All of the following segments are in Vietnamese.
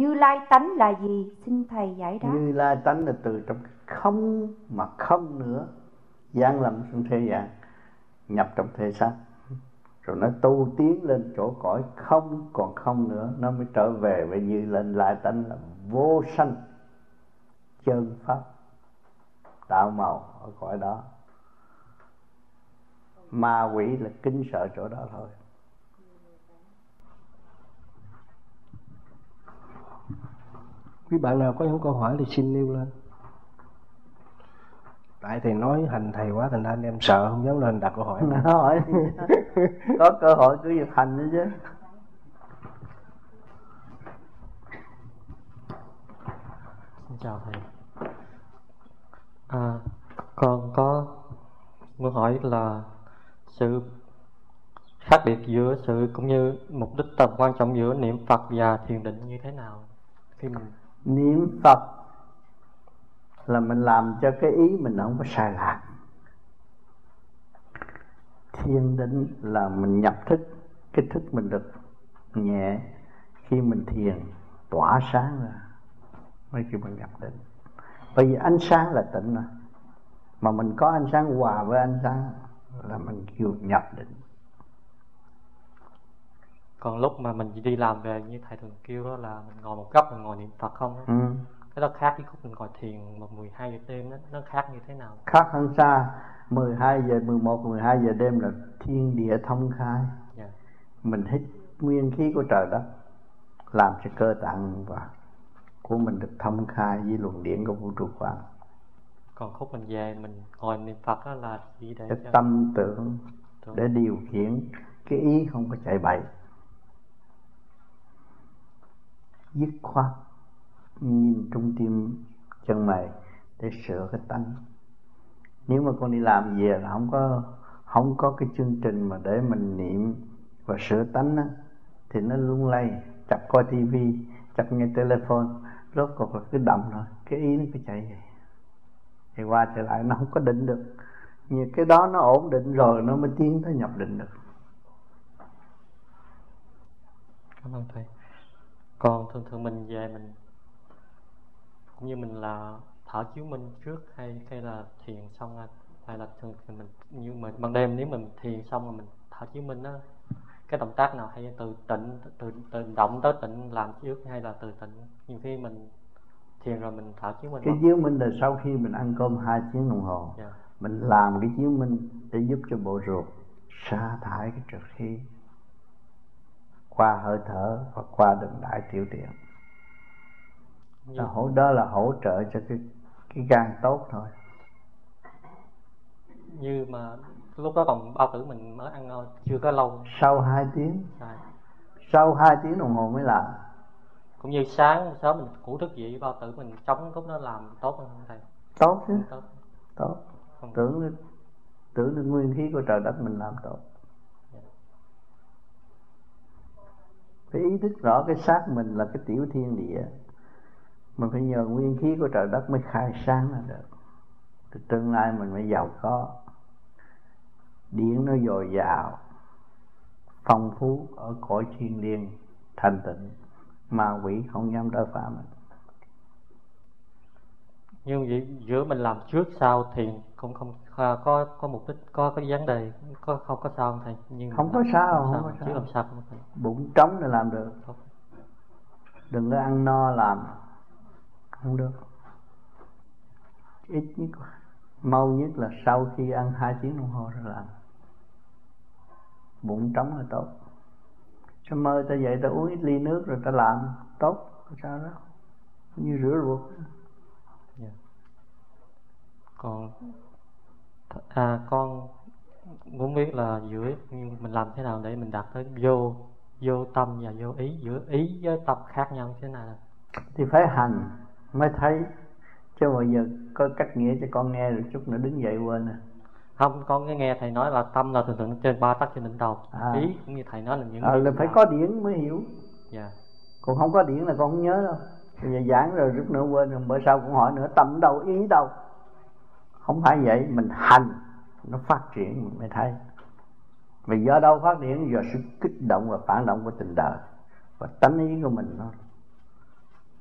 Như Lai tánh là gì? Xin thầy giải đáp. Như Lai tánh là từ trong không mà không nữa, giáng lâm xuống thế gian, nhập trong thể xác, rồi nó tu tiến lên chỗ cõi không còn không nữa, nó mới trở về với Như Lai tánh là vô sanh chân pháp đạo màu ở cõi đó. Ma quỷ là kính sợ chỗ đó thôi. Quý bạn nào có những câu hỏi thì xin nêu lên. Tại thầy nói hành thầy quá thành ra anh em sợ không dám lên đặt câu hỏi. Hỏi có cơ hội cứ việc hành nữa chứ. Xin chào thầy. Con có muốn hỏi là sự khác biệt giữa sự cũng như mục đích tầm quan trọng giữa niệm Phật và thiền định như thế nào? Khi mình niệm Phật là mình làm cho cái ý mình không có sai lạc. Thiền định là mình nhập thức, cái thức mình được nhẹ. Khi mình thiền tỏa sáng ra mới khi mình nhập định. Bởi vì ánh sáng là tịnh mà mình có ánh sáng hòa với ánh sáng là mình kêu nhập định. Còn lúc mà mình đi làm về như thầy thường kêu đó là mình ngồi một góc mình ngồi niệm Phật không đó. Cái đó khác với lúc mình ngồi thiền mà 12 giờ đêm đó, nó khác như thế nào? Khác hơn xa. 12 giờ, 11, 12 giờ đêm là thiên địa thông khai. Mình hít nguyên khí của trời đất, làm cho cơ tạng và của mình được thông khai với luồng điển của vũ trụ quang. Còn khúc mình về mình ngồi niệm Phật đó là chỉ để cho tâm tưởng để điều khiển cái ý không có chạy bậy, dứt khoát nhìn trung tim chân mày để sửa cái tánh. Nếu mà con đi làm về là không có cái chương trình mà để mình niệm và sửa tánh á, thì nó lung lay, chập coi tivi, chập nghe telephone, rốt cuộc là cứ động thôi, cái ý nó cứ chạy vậy. Thì qua trở lại nó không có định được. Như cái đó nó ổn định rồi nó mới tiến tới nhập định được. Cảm ơn thầy. Còn thường mình về mình cũng như mình là thở chiếu minh trước hay là thiền xong hay là thường mình như mình ban đêm nếu mình thiền xong rồi mình thở chiếu minh đó, cái động tác nào hay từ động tới tịnh làm trước hay là từ tịnh? Nhiều khi mình thiền rồi mình thở chiếu minh. Cái chiếu minh là sau khi mình ăn cơm 2 tiếng đồng hồ. Mình làm cái chiếu minh để giúp cho bộ ruột sa thải cái trượt khí qua hơi thở và qua đường đại tiểu tiện. Đó là hỗ trợ cho cái gan tốt thôi. Như mà lúc đó còn bao tử mình mới ăn chưa có lâu. Sau 2 tiếng. Sau 2 tiếng đồng hồ mới làm. Cũng như sáng sớm mình ngủ thức dậy bao tử mình chống lúc đó làm tốt không thầy? Tốt chứ. Tốt. Tưởng được nguyên khí của trời đất mình làm tốt. Phải ý thức rõ cái xác mình là cái tiểu thiên địa. Mình phải nhờ nguyên khí của trời đất mới khai sáng ra được. Từ tương lai mình mới giàu có. Điển nó dồi dào, phong phú ở cõi thiên liêng thanh tịnh, ma quỷ không dám đỡ phá mình. Nhưng vậy giữa mình làm trước sau thiền cũng không có mục đích, có cái vấn đề không có sao không thầy? Nhưng không có sao. Chứ làm sao không thầy? Bụng trống là làm được. Đừng có ăn no làm không được. Ít nhất mau nhất là sau khi ăn 2 tiếng đồng hồ rồi làm. Bụng trống là tốt. Cho mơ ta dậy ta uống ít ly nước rồi ta làm tốt. Sao đó? Như rửa ruột. Con muốn biết là giữa mình làm thế nào để mình đạt tới vô tâm và vô ý, giữa ý với tâm khác nhau thế nào? Thì phải hành mới thấy. Chứ bây giờ có cách nghĩa cho con nghe được chút nữa đứng dậy quên à. Không, con nghe thầy nói là tâm là thường trên 3 tấc trên đỉnh đầu. Ý cũng như thầy nói là những là phải có điển mới hiểu. Còn không có điển là con không nhớ đâu. Bây giờ giảng rồi chút nữa quên rồi bữa sau cũng hỏi nữa, tâm đâu, ý đâu. Không phải vậy, mình hành nó phát triển mình mới thấy. Vì do đâu phát triển? Do sự kích động và phản động của tình đời và tánh ý của mình thôi.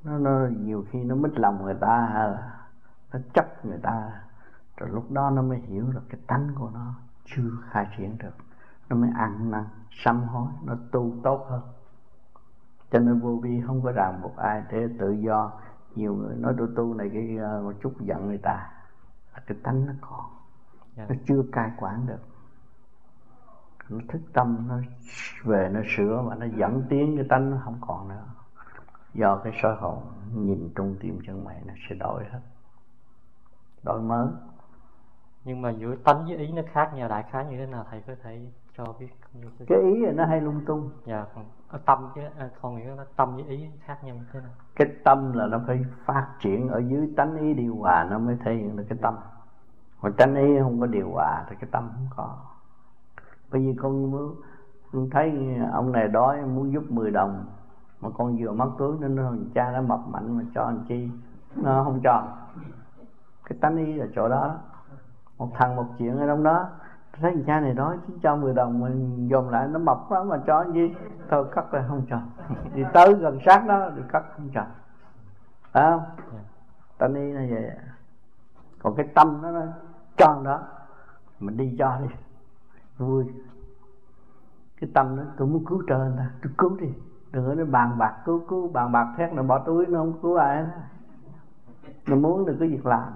nó nhiều khi nó mít lòng người ta hay là nó chấp người ta, rồi lúc đó nó mới hiểu được cái tánh của nó chưa khai triển được, nó mới ăn năn sám hối, nó tu tốt hơn. Cho nên vô vi không có ràng buộc ai, để tự do. Nhiều người nói tôi tu này cái một chút giận người ta, là cái tánh nó còn, nó chưa cai quản được. Nó thức tâm, nó về nó sửa và nó dẫn tiến cái tánh nó không còn nữa. Do cái soi hồn nhìn trung tim chân mày nó sẽ đổi hết, đổi mới. Nhưng mà giữa tánh với ý nó khác nhau, đại khái như thế nào thầy có thể cho biết? Cái ý là nó hay lung tung. Dạ, tâm chứ con nghĩ nó tâm với ý khác nhau như thế nào? Cái tâm là nó phải phát triển ở dưới tánh ý điều hòa nó mới thể hiện được cái tâm. Còn tánh ý không có điều hòa thì cái tâm không có. Bởi vì con thấy ông này đói muốn giúp 10 đồng, mà con vừa mất túi nên nó cha nó mập mạnh mà cho làm chi, nó không cho. Cái tánh ý là chỗ đó. Một thằng một chuyện ở trong đó, thấy thằng cha này đói chứ cho 10 đồng mình dồn lại nó mập quá mà cho làm gì, thôi cắt lại không cho. Đi tới gần sát đó thì cắt không cho. Phải không? Tánh ý là vậy. Còn cái tâm nó cho đó, mình đi cho đi, vui. Cái tâm nó tôi muốn cứu trời người ta, tôi cứu đi. Đừng có nói bàn bạc cứu bàn bạc thét nó bỏ túi, nó không cứu ai đó. Nó muốn được cái việc làm.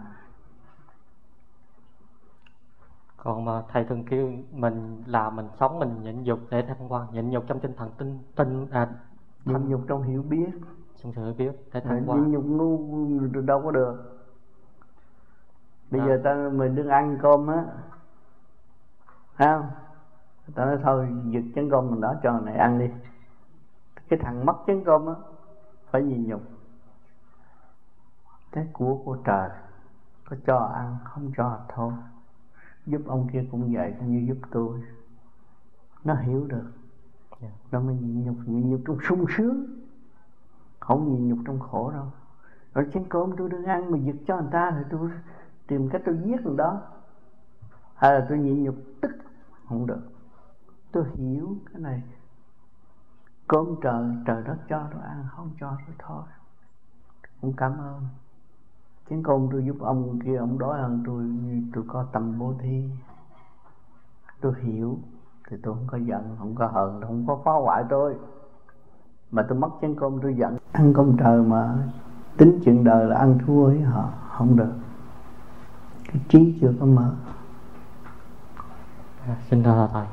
Còn mà thầy thường kêu mình làm, mình sống, mình nhịn nhục để thăng hoa, nhịn nhục trong tinh thần nhịn nhục trong hiểu biết, trong sự hiểu biết để thăng hoa. nhịn nhục ngu đâu có được. Bây giờ mình đừng ăn cơm á, thấy không? Ta nói thôi giật chén cơm mình đó cho người này ăn đi. Cái thằng mất chén cơm á phải nhịn nhục. Cái của trời, có cho ăn không cho thôi. Giúp ông kia cũng vậy, cũng như giúp tôi. Nó hiểu được, nó mới nhịn nhục trong sung sướng, không nhịn nhục trong khổ đâu. Rồi chén cơm tôi đừng ăn mà giật cho người ta thì tôi tìm cách tôi giết người đó, hay là tôi nhịn nhục tức, không được. Tôi hiểu cái này, cơm trời đất cho tôi ăn, không cho tôi thôi, cũng cảm ơn. Chén cơm tôi giúp ông kia, ông đói hơn tôi có tâm bố thí, tôi hiểu thì tôi không có giận, không có hờn, không có phá hoại tôi. Mà tôi mất chén cơm tôi giận, ăn cơm trời mà tính chuyện đời là ăn thua với họ, không được. Cái trí chưa có mở. Xin thưa thầy.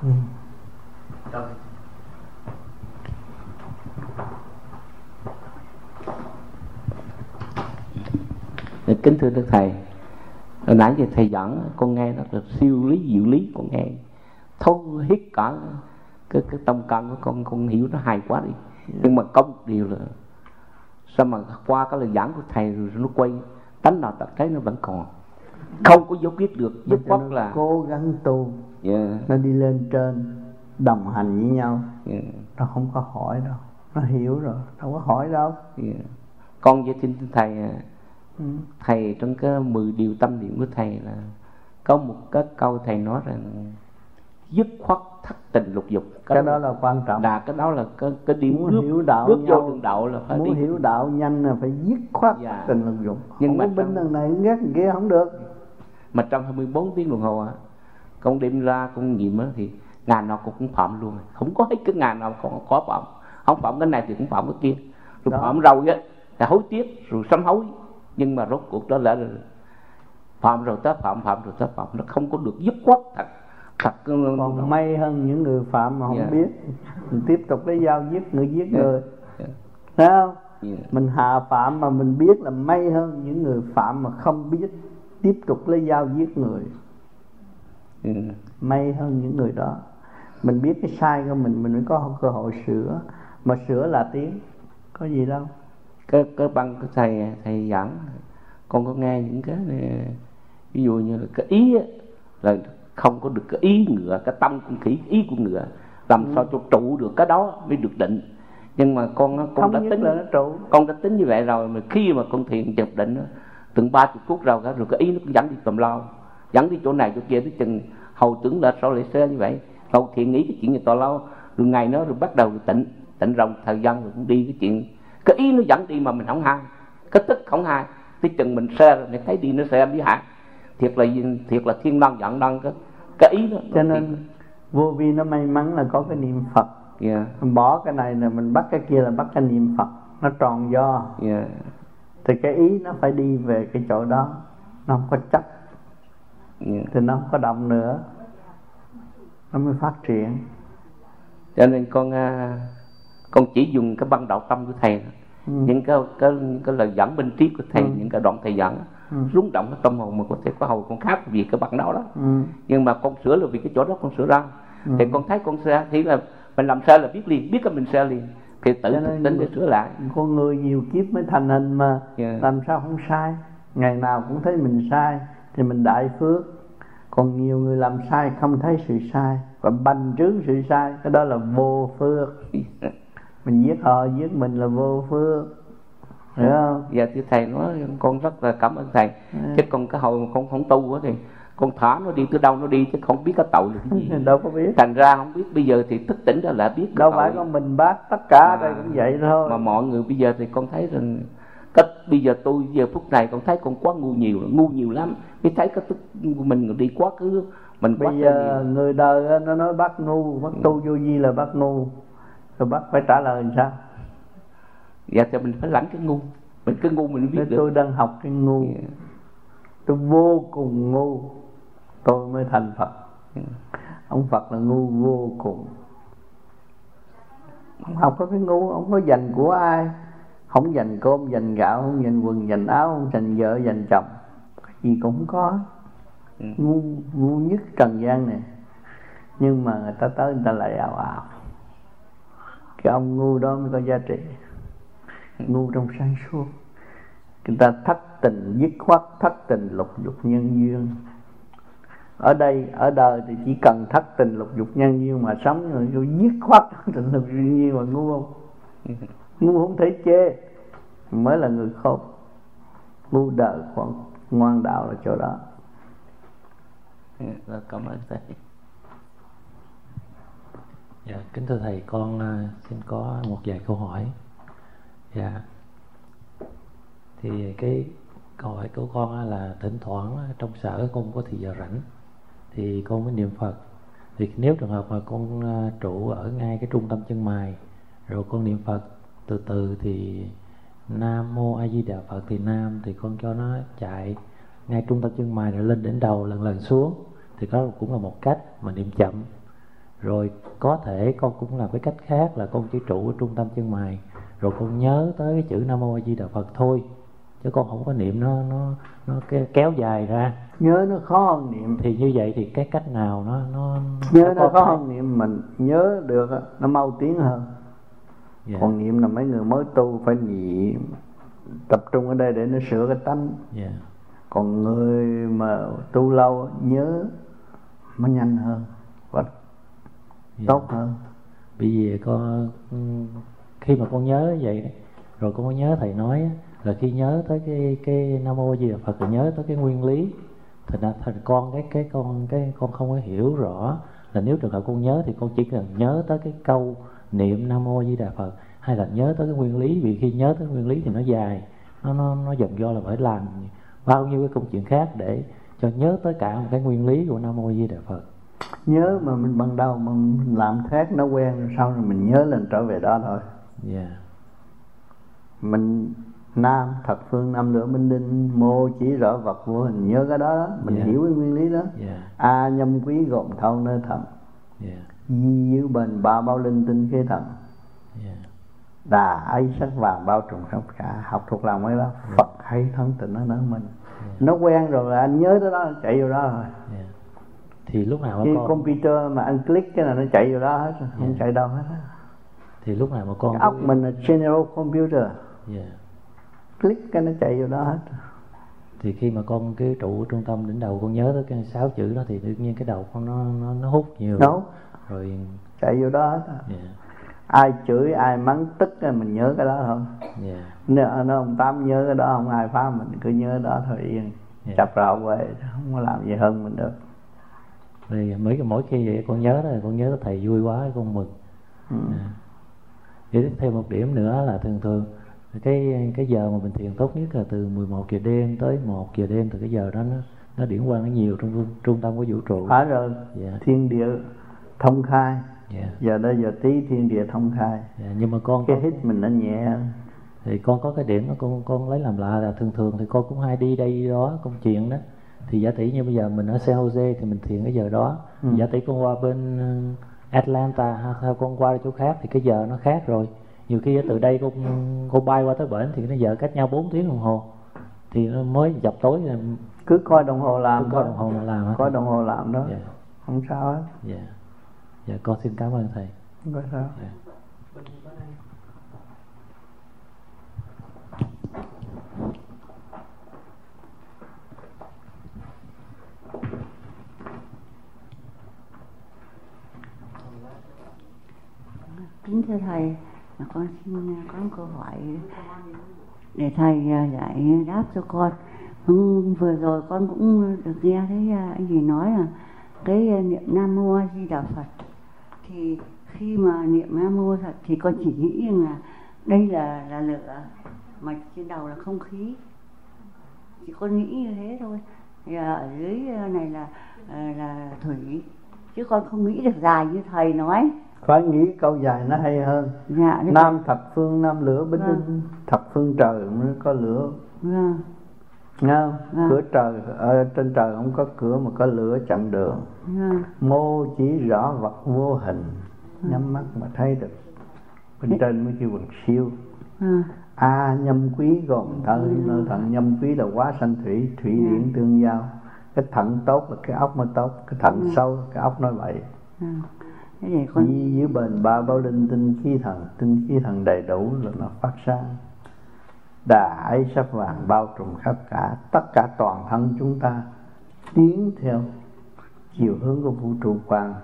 Kính thưa Đức Thầy, hồi nãy giờ Thầy giảng con nghe rất là siêu lý diệu lý, con nghe thấu hết cả cái tâm can của con hiểu nó hay quá đi. Nhưng mà có một điều là sao mà qua cái lời giảng của Thầy rồi nó quay tánh nào tật thấy nó vẫn còn, không có dấu biết được, dứt khoát là cố gắng tu. Nó đi lên trên đồng hành với nhau. Nó không có hỏi đâu, nó hiểu rồi, đâu có hỏi đâu. Con với xin Thầy, Thầy trong cái 10 điều tâm niệm của Thầy là có một cái câu Thầy nói rằng dứt khoát thất tình lục dục. Cái đó là quan trọng. Cái đó là cái điểm muốn hiểu đạo bước nhau, vô đường đạo là phải muốn đi. hiểu đạo nhanh là phải dứt khoát thất tình lục dục. Nhưng không mà bên đằng này ghét thằng kia không được. Mà trong 24 tiếng đồng hồ á, con đem ra con nghiệm á thì ngày nào con cũng phạm luôn, không có hết cái ngày nào con khó phạm. Không phạm cái này thì cũng phạm cái kia. Rồi phạm rồi á là hối tiếc rồi sám hối. Nhưng mà rốt cuộc đó là phạm rồi tới phạm, phạm rồi tới phạm, nó không có được dứt khoát thật. Còn may hơn những người phạm mà không biết, mình tiếp tục lấy dao giết người, thấy không? Mình hạ phạm mà mình biết là may hơn những người phạm mà không biết, tiếp tục lấy dao giết người. May hơn những người đó. Mình biết cái sai của mình mới có cơ hội sửa. Mà sửa là tiến, có gì đâu. Cái băng của thầy giảng, con có nghe những cái này, ví dụ như là cái ý á, là không có được cái ý ngựa, cái tâm con khỉ, ý của ngựa, làm sao cho trụ được cái đó mới được định. Nhưng mà con đã tính là nó trụ, con đã tính như vậy rồi, mà khi mà con thiền chụp định đó, từng 30 phút rồi cái ý nó cũng dẫn đi tầm lao, dẫn đi chỗ này chỗ kia, tới chừng hầu tưởng là sao lại xe như vậy. Hầu thiền nghĩ cái chuyện gì to lao, rồi ngày nó rồi bắt đầu tịnh rồi thời gian rồi cũng đi cái chuyện Cái ý nó dẫn đi mà mình không hay, cái tức không hay. Tới chừng mình xe rồi mình thấy đi nó xe đi hại. Thiệt là thiên long giận đăng cái ý đó. Cho nên vô vi nó may mắn là có cái niệm Phật. Mình bỏ cái này là mình bắt cái kia là bắt cái niệm Phật, nó tròn do. Thì cái ý nó phải đi về cái chỗ đó, nó không có chấp, thì nó không có động nữa, nó mới phát triển. Cho nên con chỉ dùng cái băng đạo tâm của thầy, những cái lời dẫn bên triết của thầy, những cái đoạn thầy dẫn rung động cái tâm hồn mà có thể có hồi con khác vì cái băng đạo đó. Nhưng mà con sửa là vì cái chỗ đó con sửa ra. Thì con thấy con sai thì là mình làm sai là biết liền, biết cái mình sai liền, thì tự tính để sửa lại. Con người nhiều kiếp mới thành hình mà, làm sao không sai. Ngày nào cũng thấy mình sai thì mình đại phước. Còn nhiều người làm sai không thấy sự sai và bành trướng sự sai, cái đó là vô phước. Mình giết họ, giết mình là vô phước, hiểu không? Dạ thưa thầy, nói con rất là cảm ơn thầy. Chứ còn cái hồi con không tu thì con thả nó đi tới đâu nó đi, chứ không biết cái tội là cái gì. Đâu có biết. Thành ra không biết, bây giờ thì thức tỉnh ra là biết. Đâu phải con mình bác, tất cả ở đây cũng vậy thôi. Mà mọi người bây giờ thì con thấy rằng bây giờ tôi giờ phút này con thấy con quá ngu nhiều lắm. Cái thấy cái tức của mình đi quá khứ mình bây giờ người đời nó nói bác ngu, bác tu vô vi là bác ngu, rồi bác phải trả lời làm sao? Dạ thì mình phải lãnh cái ngu, mình cái ngu mình biết được. Tôi đang học cái ngu, tôi vô cùng ngu tôi mới thành Phật. Ông Phật là ngu vô cùng. Ông học có cái ngu, ông có dành của ai, không dành cơm, dành gạo, không dành quần, dành áo, không dành vợ, dành chồng, cái gì cũng không có. Ngu nhất trần gian này. Nhưng mà người ta tới người ta lại ào ào. Cái ông ngu đó mới có giá trị. Ngu trong sáng suốt. Người ta thất tình dứt khoát, thất tình lục dục nhân duyên. Ở đây, ở đời thì chỉ cần thất tình lục dục nhân duyên mà sống, rồi dứt khoát thất tình lục dục nhân duyên mà ngu không? Ngu không thể chê, mới là người khôn. Ngu đời còn ngoan đạo là chỗ đó. Cảm ơn thầy. Dạ, kính thưa thầy, con xin có một vài câu hỏi. Dạ, thì cái câu hỏi của con là thỉnh thoảng trong sở con có thời giờ rảnh thì con mới niệm Phật. Thì nếu trường hợp mà con trụ ở ngay cái trung tâm chân mày rồi con niệm Phật từ từ thì Nam Mô A Di Đà Phật thì Nam thì con cho nó chạy ngay trung tâm chân mày rồi lên đến đầu lần lần xuống, thì đó cũng là một cách mà niệm chậm. Rồi có thể con cũng làm cái cách khác là con chỉ trụ ở trung tâm chân mày rồi con nhớ tới cái chữ Nam Mô A Di Đà Phật thôi, chứ con không có niệm nó kéo dài ra. Nhớ nó khó hơn niệm. Thì như vậy thì cái cách nào nó nhớ nó khó hơn niệm, mình nhớ được nó mau tiến hơn. Yeah. Còn niệm là mấy người mới tu phải niệm tập trung ở đây để nó sửa cái tánh. Yeah. Còn người mà tu lâu nhớ nó nhanh hơn và tốt hơn. Bởi vì con khi mà con nhớ vậy đấy, rồi con có nhớ thầy nói là khi nhớ tới cái Nam Mô Di Đà Phật thì nhớ tới cái nguyên lý. Thành con con không có hiểu rõ là nếu trường hợp con nhớ thì con chỉ cần nhớ tới cái câu niệm Nam Mô Di Đà Phật hay là nhớ tới cái nguyên lý. Vì khi nhớ tới nguyên lý thì nó dài, nó dần do là phải làm bao nhiêu cái công chuyện khác để cho nhớ tới cả một cái nguyên lý của Nam Mô Di Đà Phật. Nhớ mà mình ban đầu mình làm khác nó quen rồi sau rồi mình nhớ lên trở về đó thôi. Yeah. Mình Nam thập phương năm lửa minh đinh, mô chỉ rõ vật vô hình, nhớ cái đó mình hiểu cái nguyên lý đó. A nhâm quý gồm thâu nơi thầm, di giữ bền ba bao linh tinh khế thần, đà ấy sắc vàng bao trùm khắp cả. Học thuộc lòng cái đó. Phật hay thân tình nó nở mình. Nó quen rồi là anh nhớ tới đó, anh chạy vô đó rồi. Thì lúc nào cái computer mà anh click cái là nó chạy vô đó hết, không chạy đâu hết. Thì lúc nào mà con cái óc mình là general computer. Click cái nó chạy vô đó hết. Thì khi mà con cái trụ trung tâm đỉnh đầu con nhớ tới cái 6 chữ đó thì tự nhiên cái đầu con nó hút nhiều. Đúng. Rồi chạy vô đó hết. Ai chửi ai mắng tức là mình nhớ cái đó thôi. Nếu ông Tám nhớ cái đó không ai phá mình cứ nhớ đó thôi yên. Chập rạo về không có làm gì hơn mình được. Thì mỗi khi vậy con nhớ đó, con nhớ thầy vui quá con mừng. Vậy thêm một điểm nữa là thường Cái giờ mà mình thiền tốt nhất là từ 11 giờ đêm tới 1 giờ đêm, từ cái giờ đó nó điển quang nó nhiều trong trung tâm của vũ trụ. Phải rồi. Dạ. Thiên địa thông khai. Dạ. Giờ đây giờ tí thiên địa thông khai. Dạ. Nhưng mà con cái hít mình nó nhẹ. Thì con có cái điểm đó con lấy làm lạ là thường thì con cũng hay đi đây đi đó công chuyện đó. Thì giả tỷ như bây giờ mình ở San Jose thì mình thiền cái giờ đó. Giả tỷ con qua bên Atlanta hay con qua chỗ khác thì cái giờ nó khác rồi. Nhiều khi từ đây con bay qua tới bển thì nó giờ cách nhau 4 tiếng đồng hồ. Thì nó mới dập tối là cứ coi đồng hồ làm. Cứ coi đồng hồ mà làm hả? Coi đồng hồ làm đó. Dạ. Không sao hết. Dạ. Dạ con xin cảm ơn thầy. Không có sao. Dạ. Kính thưa thầy, con xin có một câu hỏi để thầy giải đáp cho con. Vừa rồi con cũng được nghe thấy anh gì nói là cái niệm Nam Mô A Di Đà Phật, thì khi mà niệm Nam Mô Phật thì con chỉ nghĩ rằng là đây là lửa, mà trên đầu là không khí, chỉ con nghĩ như thế thôi. Thì ở dưới này là thủy, chứ con không nghĩ được dài như thầy nói. Phải nghĩ câu dài nó hay hơn. Dạ, Nam thập phương nam lửa bính bính, thập phương trời mới có lửa. Vâng. Nghe không? Cửa trời, ở trên trời không có cửa mà có lửa chặn đường. Mô chỉ rõ vật vô hình, nhắm mắt mà thấy được. Bên trên mới kêu bằng siêu. Nhâm quý gồm thận, nơi thận nhâm quý là hóa sanh thủy, thủy điển tương giao. Cái thận tốt là cái óc mới tốt, cái thận sâu cái óc nói vậy. Di dưới bền ba bao linh tinh khí thần đầy đủ là nó phát sáng. Đà ấy sắc vàng bao trùm khắp cả, tất cả toàn thân chúng ta tiến theo chiều hướng của vũ trụ quang.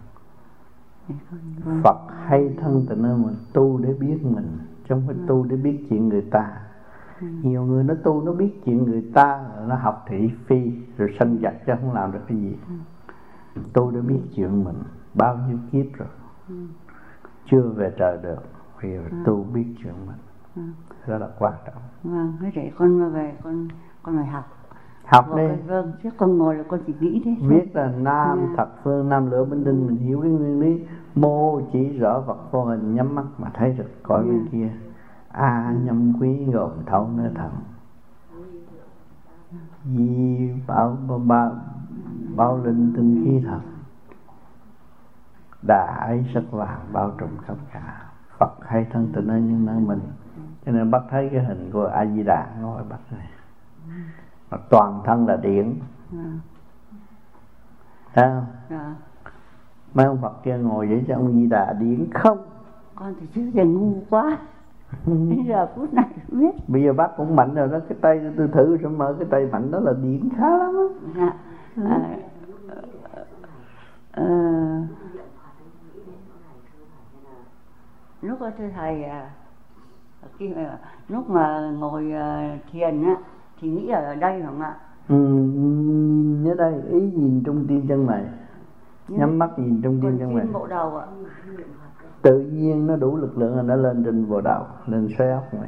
Phật hay thân tình ơi, mình tu để biết mình, chứ không phải tu để biết chuyện người ta. Nhiều người nó tu nó biết chuyện người ta, nó học thị phi rồi sanh giặc chứ không làm được cái gì. Tu để biết chuyện mình, bao nhiêu kiếp rồi chưa về trời được, vì tu biết chuyện mình. Đó là quan trọng. Vâng, thế để con về con phải học đi. Vâng, chứ con ngồi là con chỉ nghĩ thế. Biết là nam thập phương nam lửa bính đinh, mình hiểu cái nguyên lý. Mô chỉ rõ vật vô hình, nhắm mắt mà thấy được cõi bên kia. Nhâm quý gồm thấu nơi thận. Di bao linh tinh khí thần. Đà ấy sắc vàng bao trùm khắp cả. Phật hay thân tình ơi nhưng nơi mình. Cho nên bác thấy cái hình của A Di Đà ngồi bác này, mà toàn thân là điển. Thấy không? Mấy ông Phật kia ngồi vậy cho ông Di Đà điển không? Con thì trước giờ ngu quá. Bây giờ phút này biết. Bây giờ bác cũng mạnh rồi đó, cái tay tôi thử rồi, mở cái tay mạnh đó là điển khá lắm á. Lúc đó thưa thầy, lúc mà ngồi thiền á thì nghĩ ở đây không ạ? Nhớ đây, ý nhìn trung tim chân mày, nhắm mắt nhìn trung tim chân mày. Bộ đầu ạ. Tự nhiên nó đủ lực lượng là nó lên trên bộ đầu, lên xoay óc mày.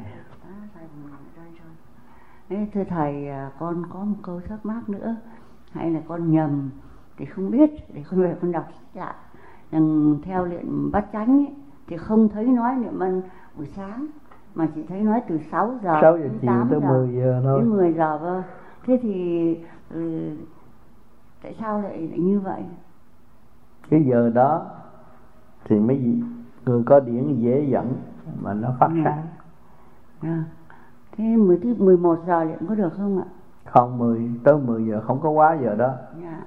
Thưa thầy, con có một câu thắc mắc nữa, hay là con nhầm thì không biết, để con về con đọc lại. Theo luyện bát chánh ấy, thì không thấy nói niệm ân buổi sáng, mà chỉ thấy nói từ 6 giờ đến 8 giờ tới 10 giờ thôi. Đến 10 giờ vâng. Thế thì tại sao lại như vậy? Cái giờ đó thì mấy người có điển dễ dẫn mà nó phát sáng. Thế 11 giờ liệu có được không ạ? Không, tới 10 giờ không có quá giờ đó.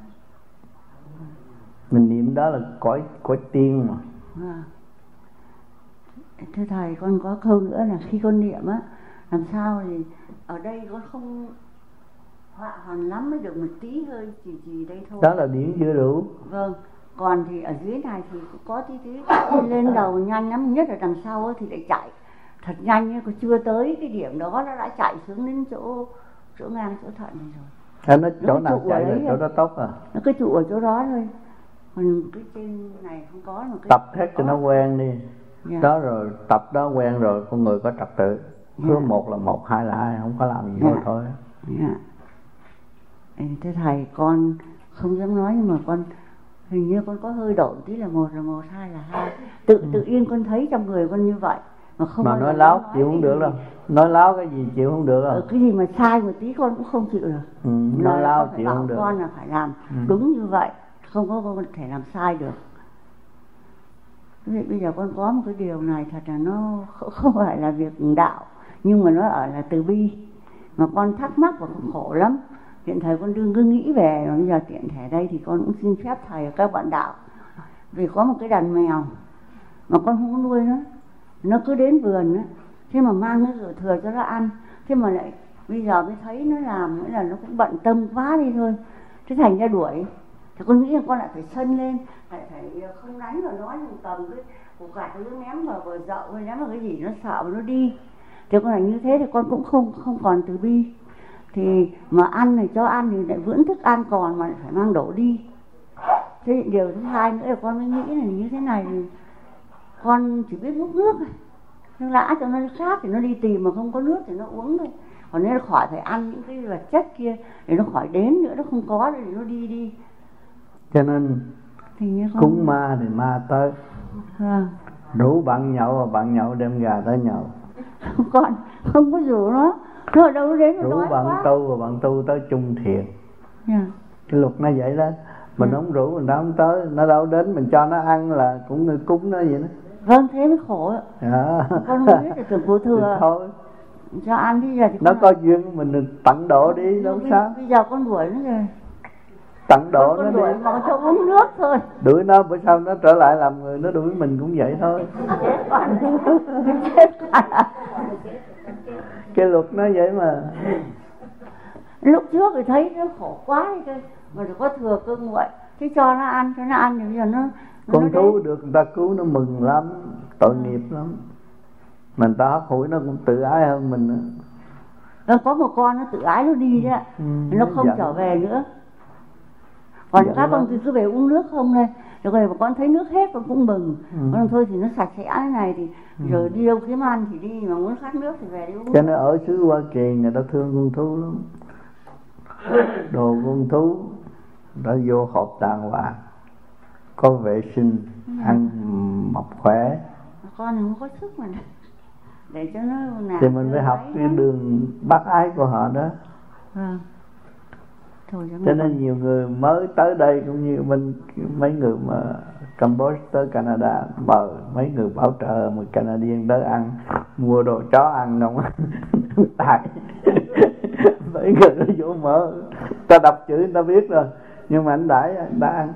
Mình niệm đó là cõi tiên mà. Thưa thầy, con có câu nữa là khi con niệm á, làm sao thì ở đây con không họa hoàn lắm mới được một tí hơi chỉ đây thôi. Đó là điển chưa đủ. Vâng, còn thì ở dưới này thì có tí lên đầu nhanh lắm, nhất là đằng sau thì lại chạy thật nhanh, có chưa tới cái điểm đó nó đã chạy xuống đến chỗ ngang chỗ thận này rồi. Nó chỗ nào chạy là chỗ đó tốt à? Nó cứ trụ ở chỗ đó thôi, còn cái trên này không có. Tập hết cho nó quen đi. Đó rồi tập đó quen rồi con người có trật tự. Hứa một là một, hai là hai, không có làm gì thôi. Thưa thầy, con không dám nói nhưng mà con hình như con có hơi đổi tí là một, hai là hai. Tự nhiên con thấy trong người con như vậy. Mà nói láo chịu không được đâu. Nói láo cái gì chịu không được đâu. Cái gì mà sai một tí con cũng không chịu được. Nói láo chịu không được. Con là phải làm đúng như vậy, không có con thể làm sai được. Bây giờ con có một cái điều này thật là nó không phải là việc đạo, nhưng mà nó ở là từ bi. Mà con thắc mắc và con khổ lắm. Hiện thời con đương cứ nghĩ về, bây giờ tiện thể đây thì con cũng xin phép thầy và các bạn đạo. Vì có một cái đàn mèo mà con không có nuôi nó cứ đến vườn á, thế mà mang cái rửa thừa cho nó ăn, thế mà lại bây giờ mới thấy nó làm, nghĩa là nó cũng bận tâm quá đi thôi, thế thành ra đuổi. Thì con nghĩ là con lại phải sân lên, phải không đánh vào nó, nhưng cầm cái củ cải nó ném vào bờ dậu hay ném vào cái gì nó sợ và nó đi. Thì con là như thế thì con cũng không còn từ bi. Thì mà ăn này cho ăn thì lại vẫn thức ăn còn mà lại phải mang đổ đi. Thế điều thứ hai nữa là con mới nghĩ là như thế này thì con chỉ biết múc nước nó lã cho nó khác thì nó đi tìm, mà không có nước thì nó uống thôi. Còn nếu nó khỏi phải ăn những cái vật chất kia để nó khỏi đến nữa, nó không có thì nó đi. Cho nên cúng ma thì ma tới. Rủ bạn nhậu và bạn nhậu đem gà tới nhậu. Con không có rủ nó ở đâu đến nó rủ nói bạn quá. tu và bạn tu tới chung thiền. Cái luật nó vậy đó. Mình không rủ mình không tới, nó đâu đến mình cho nó ăn là cũng người cúng nó vậy đó. Vâng, thế mới khổ ạ. Con không biết là tưởng của thừa thôi cho ăn đi giờ thì nó có duyên mình tặng độ đi, đâu sao. Bây giờ con đuổi nó rồi, tặng độ nó đuổi đi mà con cho uống nước thôi. Đuổi nó bữa sau nó trở lại làm người, nó đuổi mình cũng vậy thôi. Cái luật nó vậy mà. Lúc trước thì thấy nó khổ quá đi thôi, mà được có thừa cưng nguội, thế cho nó ăn thì bây giờ nó con thú được người ta cứu nó mừng lắm, tội nghiệp lắm. Mình ta hấp hủi nó cũng tự ái hơn mình nữa. Có một con nó tự ái nó đi đấy, nó không trở về nữa. Còn các con thì cứ về uống nước không này, rồi mà con thấy nước hết con cũng mừng. Con thôi thì nó sạch sẽ thế này thì rồi đi đâu kiếm ăn thì đi, mà muốn khát nước thì về đi uống. Cho nên ở xứ Hoa Kỳ người ta thương con thú lắm. Đồ con thú đã vô hộp đàng hoàng, có vệ sinh, ăn mập khỏe. Con thì không có sức mà để cho nó nào. Thì mình phải học cái đường bác ái của họ đó. Cho nên nhiều người mới tới đây cũng như mình, mấy người mà Campuchia tới Canada mời mấy người bảo trợ một Canadian tới ăn, mua đồ chó ăn không á. Tại mấy người nó vô mở, ta đọc chữ người ta biết rồi, nhưng mà anh đã ăn.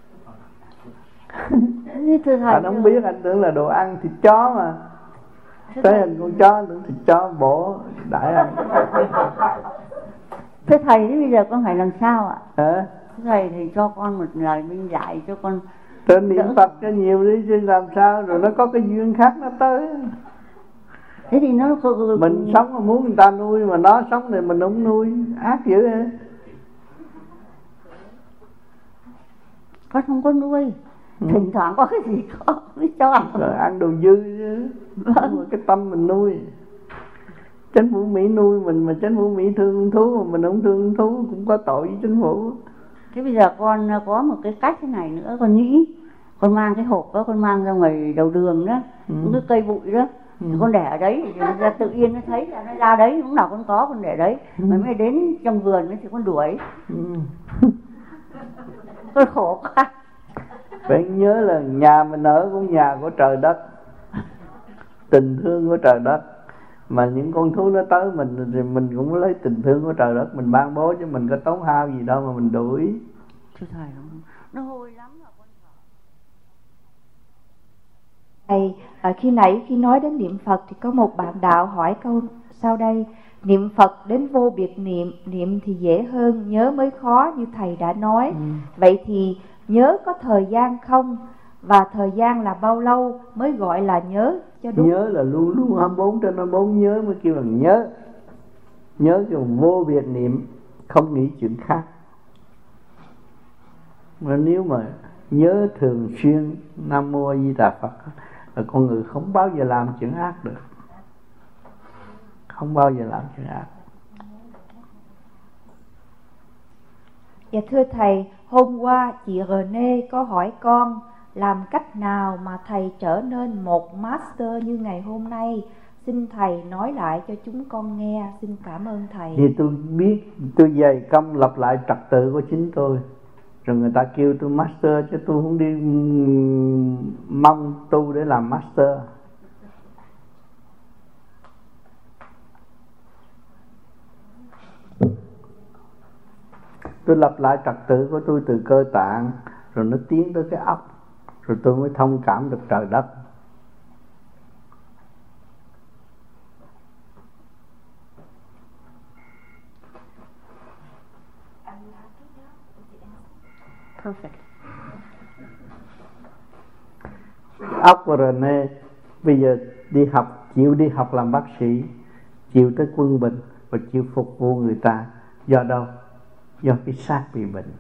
Anh không biết, anh tưởng là đồ ăn thịt chó mà. Tới hình con chó, tưởng thịt chó bổ đãi ăn. Thế thầy bây giờ con phải làm sao ạ? Thế thầy thì cho con một lời minh dạy cho con. Tên niệm Phật cho nhiều đi chứ làm sao, rồi nó có cái duyên khác nó tới. Thế thì nó mình sống mà muốn người ta nuôi, mà nó sống thì mình không nuôi, ác dữ hả? Con không có nuôi, thỉnh thoảng có cái gì có mới cho ăn. Rồi ăn đồ dư chứ. Mà cái tâm mình nuôi. Chính phủ Mỹ nuôi mình mà chính phủ Mỹ thương thú mà mình không thương thú cũng có tội với chính phủ. Thế bây giờ con có một cái cách thế này nữa, con nghĩ con mang cái hộp đó, con mang ra ngoài đầu đường đó, những cái cây bụi đó, thì con để ở đấy thì ra tự nhiên nó thấy là nó ra đấy, lúc nào con có con để đấy, mà mới đến trong vườn thì con đuổi. Con khổ quá. Phải nhớ là nhà mình ở cũng nhà của trời đất, tình thương của trời đất. Mà những con thú nó tới mình thì mình cũng lấy tình thương của trời đất mình ban bố, chứ mình có tốn hao gì đâu mà mình đuổi. Thưa thầy, nó hôi lắm mà con. Thầy, khi nãy khi nói đến niệm Phật thì có một bạn đạo hỏi câu sau đây: niệm Phật đến vô biệt niệm, niệm thì dễ hơn, nhớ mới khó như thầy đã nói. Vậy thì nhớ có thời gian không? Và thời gian là bao lâu mới gọi là nhớ cho đúng? Nhớ là luôn luôn 24/24 nhớ mới kêu là nhớ. Nhớ kêu vô biệt niệm, không nghĩ chuyện khác. Mà nếu mà nhớ thường xuyên Nam Mô A Di Đà Phật là con người không bao giờ làm chuyện ác được. không bao giờ làm chuyện ác. Dạ thưa thầy, hôm qua chị Renee có hỏi con làm cách nào mà thầy trở nên một master như ngày hôm nay. Xin thầy nói lại cho chúng con nghe. Xin cảm ơn thầy. Vì tôi biết, tôi dày công lập lại trật tự của chính tôi. Rồi người ta kêu tôi master, chứ tôi không đi mong tu để làm master. Tôi lập lại trật tự của tôi từ cơ tạng, rồi nó tiến tới cái óc, rồi tôi mới thông cảm được trời đất. Perfect. Óc của Rene bây giờ đi học, chịu đi học làm bác sĩ, chịu tới quân bình và chịu phục vụ người ta. Do đâu? Do cái xác bị bệnh,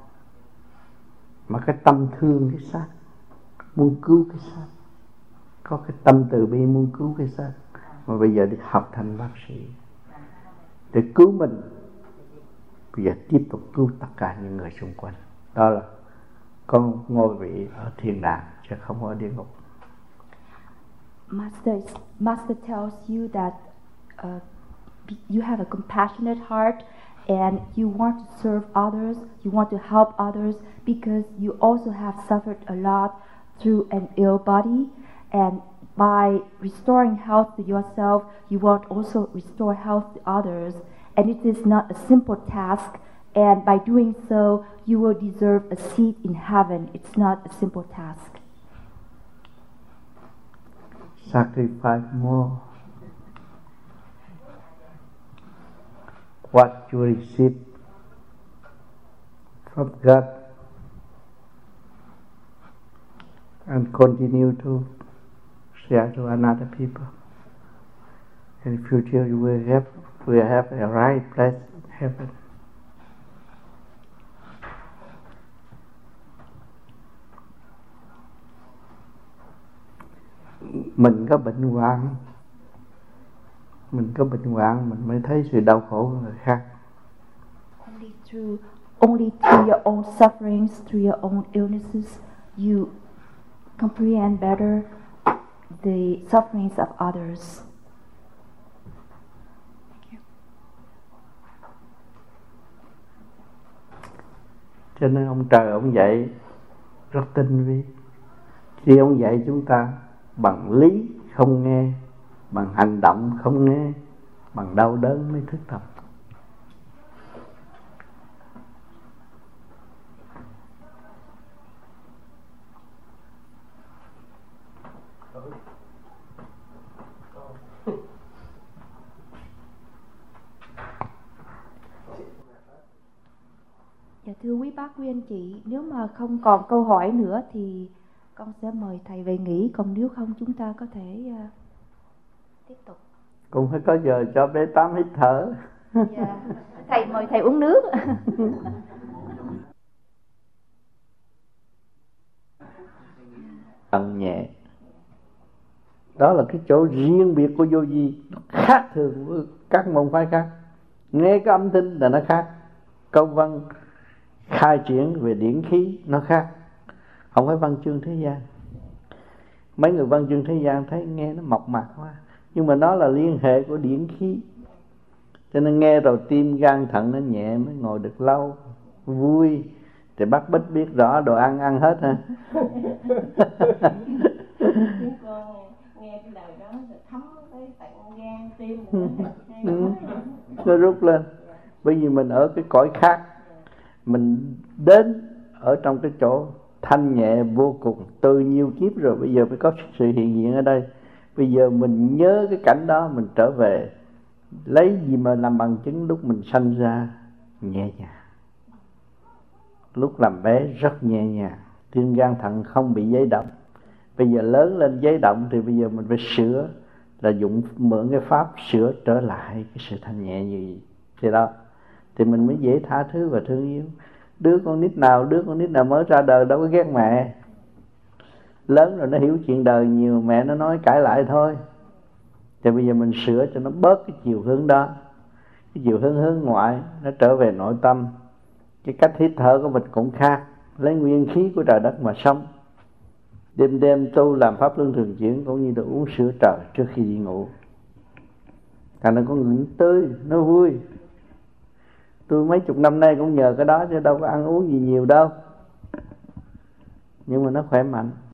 mà cái tâm thương cái xác, muốn cứu cái xác, có cái tâm từ bi muốn cứu cái xác, mà bây giờ đi học thành bác sĩ để cứu mình, bây giờ tiếp tục cứu tất cả những người xung quanh. Đó là con ngôi vị ở thiên đàng chứ không ở địa ngục. Master tells you that you have a compassionate heart and you want to serve others, you want to help others because you also have suffered a lot through an ill body, and by restoring health to yourself, you want also restore health to others, and it is not a simple task, and by doing so, you will deserve a seat in heaven. It's not a simple task. Sacrifice more. What you receive from God and continue to share to another people. In the future you will have a right place in heaven. Mình có bệnh hoạn, mình mới thấy sự đau khổ của người khác. Only through your own sufferings, through your own illnesses, you comprehend better the sufferings of others. Cho nên ông trời ông dạy rất tinh vi. Khi ông dạy chúng ta bằng lý không nghe, bằng hành động không nghe, bằng đau đớn mới thức tâm. Dạ thưa quý bác, quý anh chị, nếu mà không còn câu hỏi nữa thì con sẽ mời thầy về nghỉ, còn nếu không chúng ta có thể tiếp tục. Cũng phải có giờ cho bé Tám hít thở. Dạ. Thầy mời thầy uống nước. Ăn nhẹ. Đó là cái chỗ riêng biệt của vô vi, nó khác thường với các môn phái khác. Nghe cái âm thanh là nó khác, câu văn khai triển về điển khí nó khác, không phải văn chương thế gian. Mấy người văn chương thế gian thấy nghe nó mộc mạc quá, nhưng mà nó là liên hệ của điển khí, cho nên nghe rồi tim gan thận nó nhẹ mới ngồi được lâu, vui. Thì bác Bích biết rõ đồ ăn hết hả? Chúng con nghe cái lời đó rồi thấm tới tận gan tim nó rút lên. Bởi vì mình ở cái cõi khác, mình đến ở trong cái chỗ thanh nhẹ vô cùng từ nhiều kiếp rồi, bây giờ mới có sự hiện diện ở đây. Bây giờ mình nhớ cái cảnh đó, mình trở về lấy gì mà làm bằng chứng lúc mình sanh ra nhẹ nhàng, lúc làm bé rất nhẹ nhàng, tim gan thận không bị giấy động. Bây giờ lớn lên giấy động thì bây giờ mình phải sửa, là mượn cái pháp sửa trở lại cái sự thanh nhẹ như vậy. Thì đó, thì mình mới dễ tha thứ và thương yêu. Đứa con nít nào mới ra đời đâu có ghét mẹ. Lớn rồi nó hiểu chuyện đời nhiều, mẹ nó nói cãi lại thôi. Thì bây giờ mình sửa cho nó bớt cái chiều hướng đó, cái chiều hướng ngoại, nó trở về nội tâm. Cái cách hít thở của mình cũng khác, lấy nguyên khí của trời đất mà sống. Đêm đêm tu làm pháp luân thường chuyển cũng như được uống sữa trời trước khi đi ngủ. Thành nó có ngưỡng tươi, nó vui. Tôi mấy chục năm nay cũng nhờ cái đó chứ đâu có ăn uống gì nhiều đâu. Nhưng mà nó khỏe mạnh.